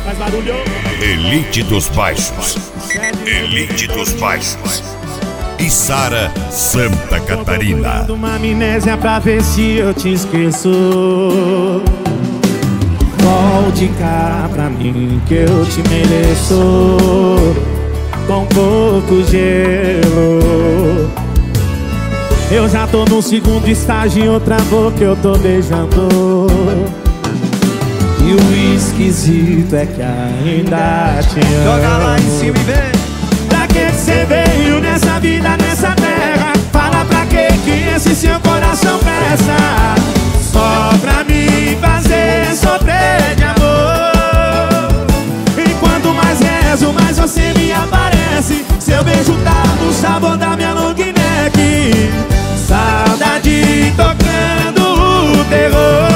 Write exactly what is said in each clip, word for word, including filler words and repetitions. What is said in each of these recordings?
Faz barulho. Elite dos Baixos. Elite dos Baixos. Içara, Santa Catarina. Tô uma amnésia pra ver se eu te esqueço. Volte cá pra mim que eu te mereço. Com pouco gelo. Eu já tô no segundo estágio, em outra boca eu tô beijando. E o esquisito é que ainda te amo. Joga lá em cima e vem. Pra que você veio nessa vida, nessa terra? Fala pra que que esse seu coração presta? Só pra me fazer sofrer de amor. E quanto mais rezo, mais você me aparece. Seu beijo tá no sabor da minha long neck. Saudade tocando o terror.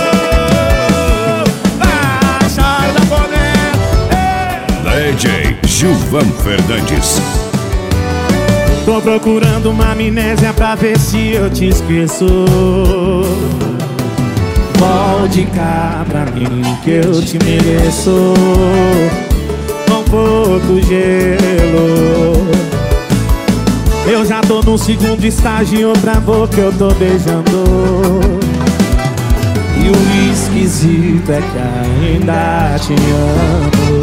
D J Gilvan Fernandes. Tô procurando uma amnésia pra ver se eu te esqueço. Volte cá pra mim que eu te mereço. Com pouco gelo. Eu já tô no segundo estágio, em outra boca eu tô beijando. E o esquisito é que ainda te amo.